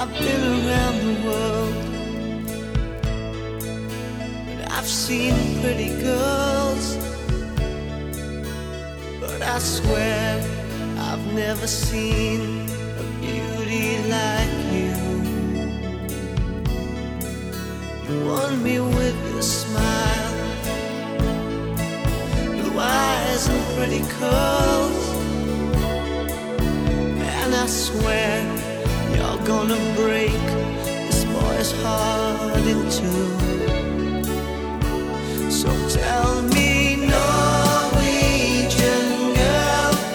I've been around the world, and I've seen pretty girls, but I swear I've never seen a beauty like you. You won me with your smile, blue eyes and pretty curls, and I swear you're gonna break this boy's heart in two.